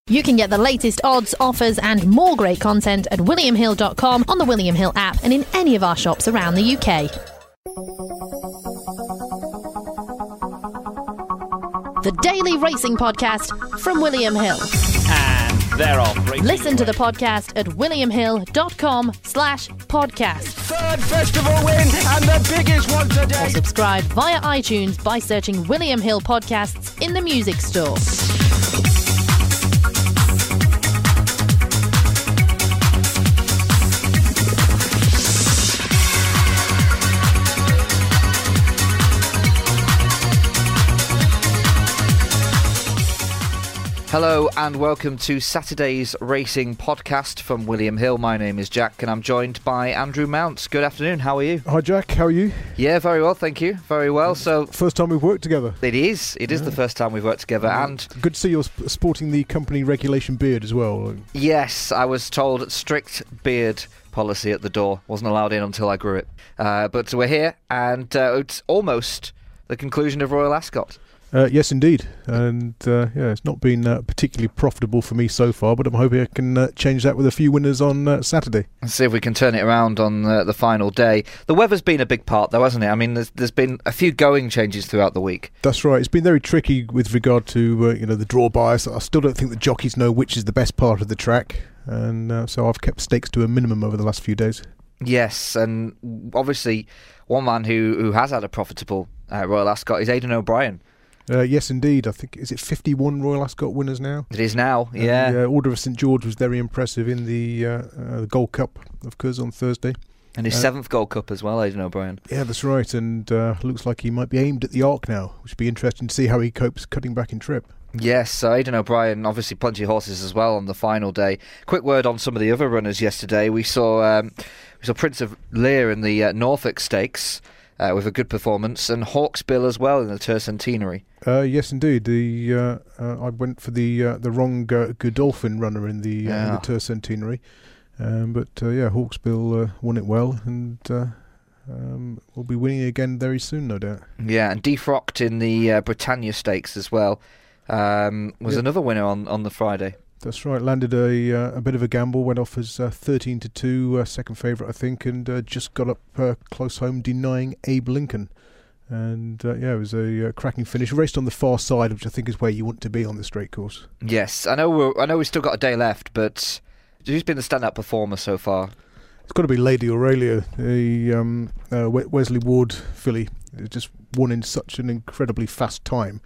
You can get the latest odds, offers and more great content at williamhill.com, on the William Hill app and in any of our shops around the UK. The Daily Racing Podcast from William Hill. And they're off. Listen to the podcast at williamhill.com/podcast. Third festival win and the biggest one today. Or subscribe via iTunes by searching William Hill Podcasts in the music store. Hello and welcome to Saturday's Racing Podcast from William Hill. My name is Jack and I'm joined by Andrew Mounts. Good afternoon, how are you? Hi Jack, how are you? Yeah, very well, thank you. Very well. So first time we've worked together. It is the first time we've worked together. And good to see you're sporting the company regulation beard as well. Yes, I was told strict beard policy at the door. Wasn't allowed in until I grew it. But we're here and it's almost the conclusion of Royal Ascot. Yes, indeed. And it's not been particularly profitable for me so far, but I'm hoping I can change that with a few winners on Saturday. Let's see if we can turn it around on the final day. The weather's been a big part, though, hasn't it? I mean, there's been a few going changes throughout the week. That's right. It's been very tricky with regard to the draw bias. I still don't think the jockeys know which is the best part of the track, and so I've kept stakes to a minimum over the last few days. Yes, and obviously one man who has had a profitable Royal Ascot is Aidan O'Brien. Yes, indeed. I think, is it 51 Royal Ascot winners now? It is now, yeah. The Order of St George was very impressive in the Gold Cup, of course, on Thursday. And his seventh Gold Cup as well, Aidan O'Brien. Yeah, that's right. And looks like he might be aimed at the Arc now, which would be interesting to see how he copes cutting back in trip. Yes, so Aidan O'Brien, obviously plenty of horses as well on the final day. Quick word on some of the other runners yesterday. We saw Prince of Lear in the Norfolk Stakes. With a good performance, and Hawksbill as well in the Tercentenary. Yes, indeed. I went for the wrong Godolphin runner in the Tercentenary, but Hawksbill won it well, and will be winning again very soon, no doubt. Yeah, and Defrocked in the Britannia Stakes as well was another winner on the Friday. That's right, landed a bit of a gamble, went off as 13-2, second favourite I think, and just got up close home denying Abe Lincoln. And it was a cracking finish. Raced on the far side, which I think is where you want to be on the straight course. Yes, I know we've still got a day left, but who's been the standout performer so far? It's got to be Lady Aurelia, the Wesley Ward filly. It just won in such an incredibly fast time.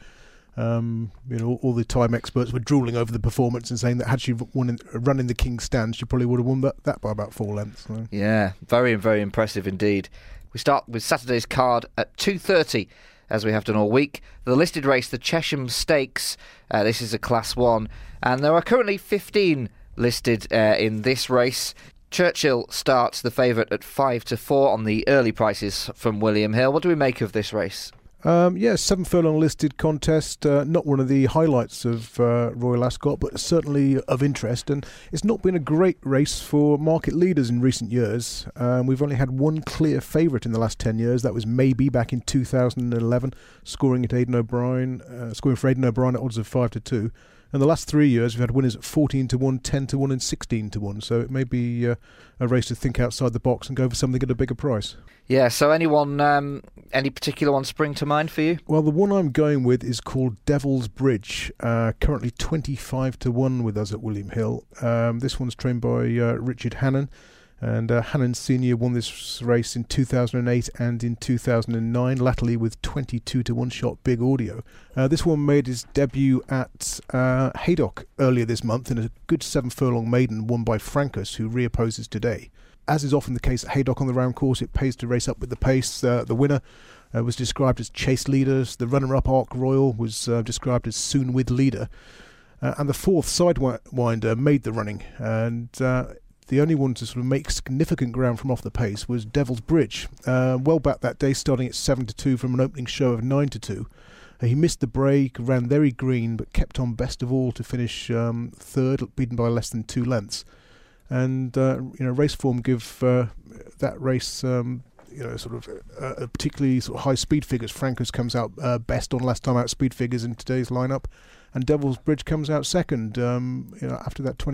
All the time experts were drooling over the performance and saying that had she run in the King's Stand, she probably would have won that by about 4 lengths. So. Yeah, very, very impressive indeed. We start with Saturday's card at 2:30, as we have done all week. The listed race, the Chesham Stakes. This is a Class 1, and there are currently 15 listed in this race. Churchill starts the favourite at 5-4 on the early prices from William Hill. What do we make of this race? 7 furlong listed contest, not one of the highlights of Royal Ascot, but certainly of interest, and it's not been a great race for market leaders in recent years. We've only had one clear favourite in the last 10 years. That was Maybe back in 2011, scoring for Aidan O'Brien at odds of 5-2. And the last 3 years, we've had winners at 14-1, 10-1 and 16-1. So it may be a race to think outside the box and go for something at a bigger price. Yeah, so any particular one spring to mind for you? Well, the one I'm going with is called Devil's Bridge, currently 25-1 with us at William Hill. This one's trained by Richard Hannon. And Hannon Sr. won this race in 2008 and in 2009, latterly with 22-1 shot Big Audio. This one made his debut at Haydock earlier this month in a good 7 furlong maiden won by Francus, who reopposes today. As is often the case at Haydock on the round course, it pays to race up with the pace. The winner was described as chase leaders. The runner-up Arc Royal was described as soon with leader. And the fourth Sidewinder made the running. And the only one to sort of make significant ground from off the pace was Devil's Bridge. Well back that day, starting at 7-2 from an opening show of 9-2. He missed the break, ran very green, but kept on best of all to finish third, beaten by less than 2 lengths. And race form give that race particularly sort of high speed figures. Frankers comes out best on last time out speed figures in today's lineup, and Devil's Bridge comes out second. After that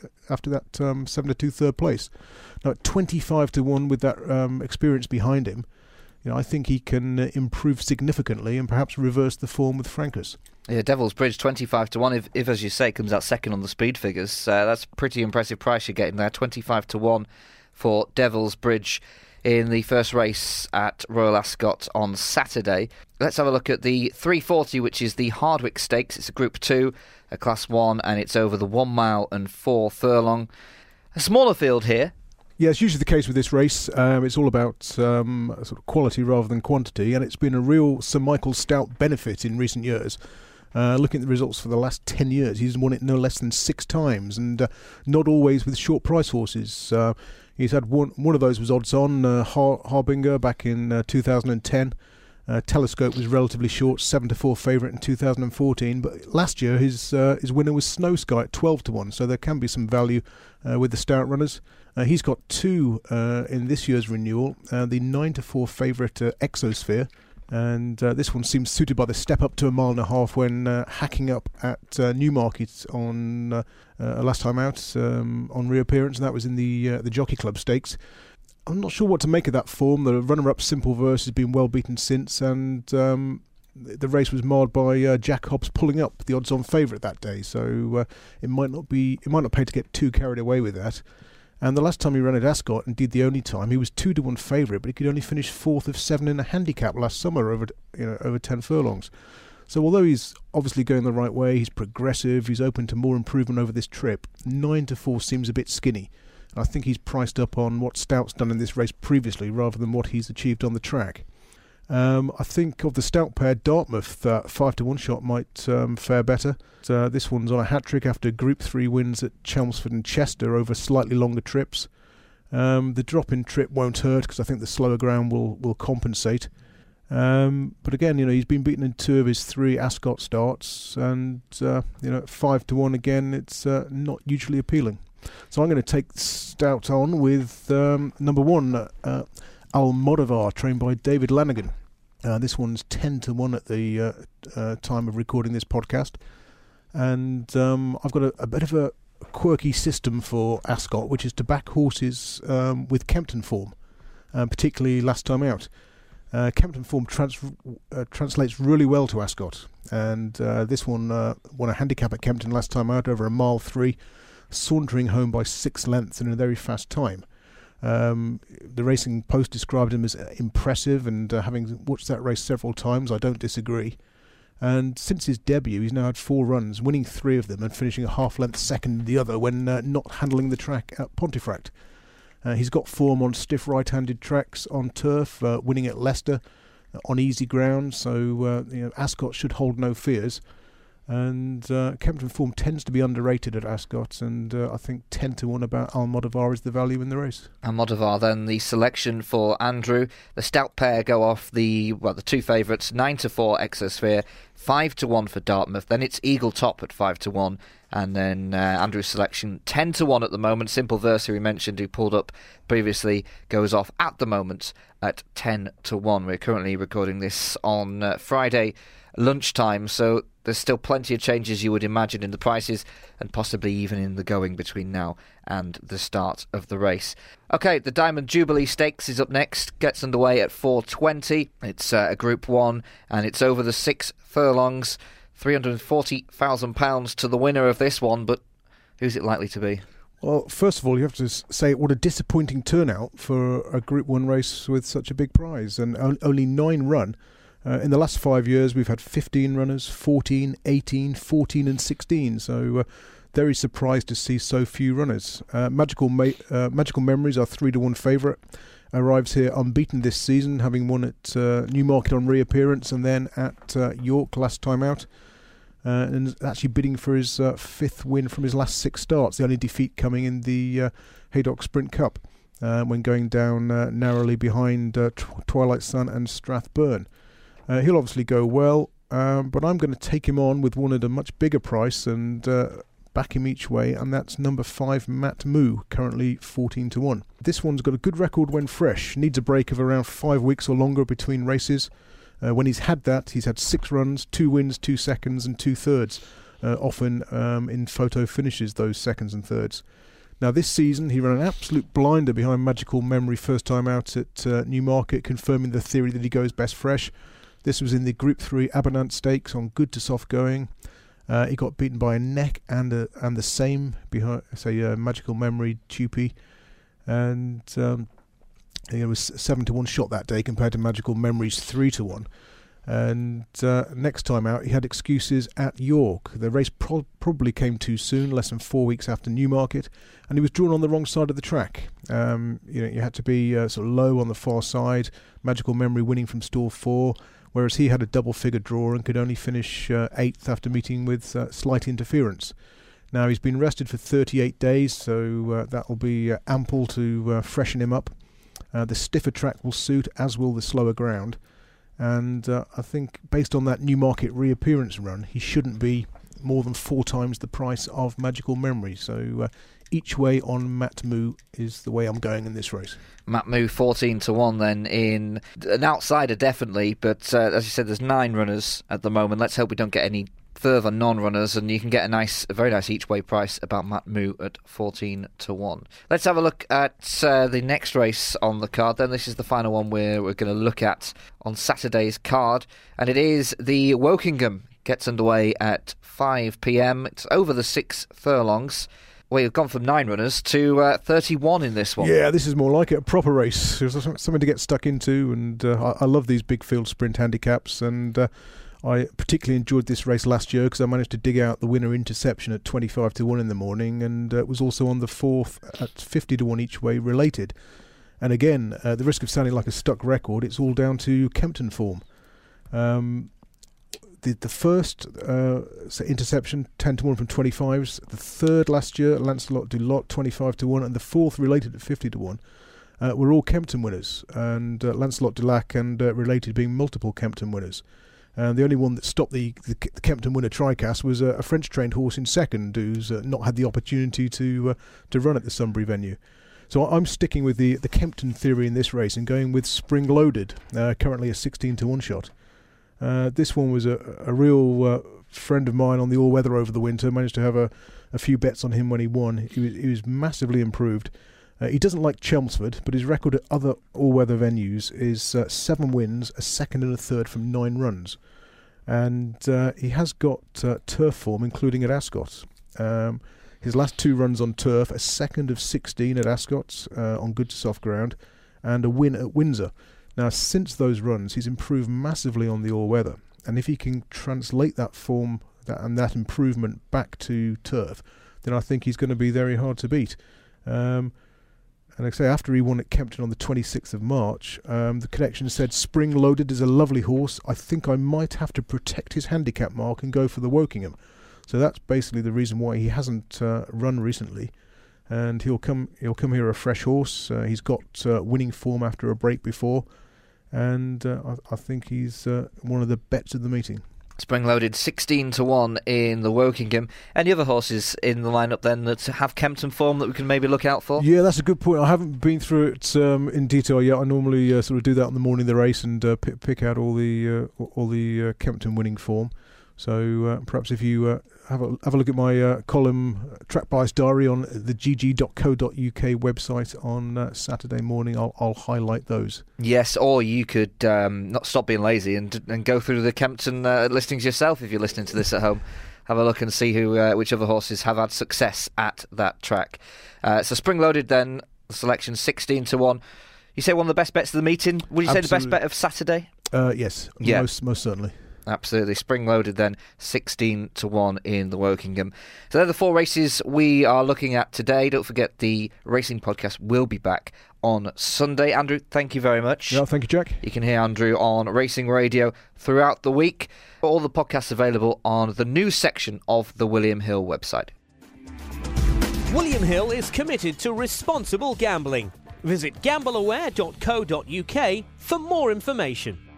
7-2 third place. Now at 25-1 with that experience behind him, I think he can improve significantly and perhaps reverse the form with Frankers. Yeah, Devil's Bridge 25-1. If as you say, comes out second on the speed figures, that's a pretty impressive price you're getting there. 25-1 for Devil's Bridge in the first race at Royal Ascot on Saturday. Let's have a look at the 340, which is the Hardwick Stakes. It's a Group 2, a Class 1, and it's over the 1 mile and 4 furlong. A smaller field here. Yeah, it's usually the case with this race. It's all about sort of quality rather than quantity, and it's been a real Sir Michael Stoute benefit in recent years. Looking at the results for the last 10 years, he's won it no less than 6 times, and not always with short price horses. He's had one of those was odds on, Harbinger back in 2010. Telescope was relatively short, 7-4 favourite in 2014. But last year his winner was Snow Sky at 12-1, so there can be some value with the Stoute runners. He's got 2 in this year's renewal. The 9-4 favourite Exosphere. And this one seems suited by the step up to 1.5 miles when hacking up at Newmarket on last time out on reappearance, and that was in the Jockey Club Stakes. I'm not sure what to make of that form. The runner-up Simple Verse has been well beaten since, and the race was marred by Jack Hobbs pulling up the odds-on favourite that day. So it might not pay to get too carried away with that. And the last time he ran at Ascot, indeed the only time, he was 2-1 favourite, but he could only finish 4th of 7 in a handicap last summer over 10 furlongs. So although he's obviously going the right way, he's progressive, he's open to more improvement over this trip, 9-4 seems a bit skinny. And I think he's priced up on what Stoute's done in this race previously rather than what he's achieved on the track. I think of the Stoute pair, Dartmouth, 5-1 shot might fare better. This one's on a hat-trick after Group 3 wins at Chelmsford and Chester over slightly longer trips. The drop-in trip won't hurt because I think the slower ground will compensate. But again, you know, he's been beaten in 2 of his 3 Ascot starts, and 5-1 again, it's not hugely appealing. So I'm going to take Stoute on with number 1, Almodovar, trained by David Lanigan. This one's 10-1 at the time of recording this podcast. And I've got a bit of a quirky system for Ascot, which is to back horses with Kempton form, particularly last time out. Kempton form translates really well to Ascot, and this one won a handicap at Kempton last time out over 1.3 miles, sauntering home by 6 lengths in a very fast time. The Racing Post described him as impressive, and having watched that race several times, I don't disagree. And since his debut, he's now had 4 runs, winning 3 of them and finishing a half-length second in the other when not handling the track at Pontefract. He's got form on stiff right-handed tracks on turf, winning at Leicester on easy ground, so Ascot should hold no fears. And Kempton form tends to be underrated at Ascot, and I think 10-1 about Almodovar is the value in the race. Almodovar, then the selection for Andrew. The Stoute pair go off the 2 favourites, 9-4 Exosphere, 5-1 for Dartmouth. Then it's Eagle Top at 5-1, and then Andrew's selection 10-1 at the moment. Simple Verse, who we mentioned, who pulled up previously, goes off at the moment at 10-1. We're currently recording this on Friday lunchtime, so there's still plenty of changes you would imagine in the prices, and possibly even in the going between now and the start of the race. Okay, the Diamond Jubilee Stakes is up next, gets underway at 4:20. It's a Group 1, and it's over the 6 furlongs. £340,000 to the winner of this one, but who's it likely to be? Well, first of all, you have to say what a disappointing turnout for a Group 1 race with such a big prize, and only 9 run. In the last 5 years, we've had 15 runners, 14, 18, 14 and 16, so very surprised to see so few runners. Magical Memories, our 3-1 favourite, arrives here unbeaten this season, having won at Newmarket on reappearance and then at York last time out, and actually bidding for his 5th win from his last 6 starts, the only defeat coming in the Haydock Sprint Cup, when going down narrowly behind Twilight Sun and Strathburn. He'll obviously go well, but I'm going to take him on with one at a much bigger price and back him each way, and that's number 5, Matt Moo, currently 14-1. This one's got a good record when fresh, needs a break of around 5 weeks or longer between races. When he's had that, he's had 6 runs, 2 wins, 2 seconds and 2 thirds, often in photo finishes, those seconds and thirds. Now this season he ran an absolute blinder behind Magical Memory first time out at Newmarket, confirming the theory that he goes best fresh. This was in the Group 3 Abundant Stakes on good to soft going. He got beaten by a neck and the same behind, Magical Memory, Tupi, and it was 7-1 shot that day compared to Magical Memory's 3-1. And next time out, he had excuses at York. The race probably came too soon, less than 4 weeks after Newmarket, and he was drawn on the wrong side of the track. You had to be sort of low on the far side. Magical Memory winning from stall 4, whereas he had a double-figure draw and could only finish 8th after meeting with slight interference. Now he's been rested for 38 days, so that will be ample to freshen him up. The stiffer track will suit, as will the slower ground. And I think based on that Newmarket reappearance run, he shouldn't be more than 4 times the price of Magical Memory. So each way on Matt Moo is the way I'm going in this race. Matt Moo 14-1 then, in an outsider definitely, but as you said, there's 9 runners at the moment. Let's hope we don't get any further non-runners, and you can get a very nice each way price about Matt Moo at 14-1. Let's have a look at the next race on the card then. This is the final one we're going to look at on Saturday's card, and it is the Wokingham. Gets underway at 5 p.m. It's over the 6 furlongs. We've gone from 9 runners to 31 in this one. Yeah, this is more like it, a proper race. There's something to get stuck into, and I love these big field sprint handicaps, and I particularly enjoyed this race last year because I managed to dig out the winner Interception at 25-1 in the morning, and was also on the 4th at 50-1 each way related. And again, at the risk of sounding like a stuck record, it's all down to Kempton form. The first Interception 10-1 from 25s, the third last year Lancelot du Lot 25-1, and the 4th related at 50-1. Were all Kempton winners, and Lancelot du Lac and related being multiple Kempton winners. And the only one that stopped the Kempton winner Tricast was a French-trained horse in second, who's not had the opportunity to run at the Sunbury venue. So I'm sticking with the Kempton theory in this race and going with Spring Loaded, currently a 16-1 shot. This one was a real friend of mine on the all-weather over the winter. Managed to have a few bets on him when he won. He was massively improved. He doesn't like Chelmsford, but his record at other all-weather venues is 7 wins, a second and a third from 9 runs. And he has got turf form, including at Ascot. His last 2 runs on turf, a second of 16 at Ascot on good to soft ground, and a win at Windsor. Now, since those runs, he's improved massively on the all-weather. And if he can translate that form and that improvement back to turf, then I think he's going to be very hard to beat. And like I say, after he won at Kempton on the 26th of March, the connection said Spring Loaded is a lovely horse. I think I might have to protect his handicap mark and go for the Wokingham. So that's basically the reason why he hasn't run recently. And he'll come here a fresh horse. He's got winning form after a break before. And I think he's one of the bets of the meeting. Spring Loaded 16-1 in the Wokingham. Any other horses in the lineup then that have Kempton form that we can maybe look out for? Yeah, that's a good point. I haven't been through it in detail yet. I normally sort of do that on the morning of the race and pick out all the Kempton winning form. So perhaps if you have a look at my column Track Bias Diary on the gg.co.uk website on Saturday morning, I'll highlight those. Yes, or you could not stop being lazy and go through the Kempton listings yourself if you're listening to this at home. Have a look and see which other horses have had success at that track. So Spring Loaded then, the selection 16-1. You say one of the best bets of the meeting. Would you say the best bet of Saturday? Yes, yeah. most certainly. Absolutely. Spring Loaded then 16-1 in the Wokingham. So they're the 4 races we are looking at today. Don't forget the Racing Podcast will be back on Sunday. Andrew, thank you very much. Yeah, thank you, Jack. You can hear Andrew on Racing Radio throughout the week. All the podcasts available on the news section of the William Hill website. William Hill is committed to responsible gambling. Visit gambleaware.co.uk for more information.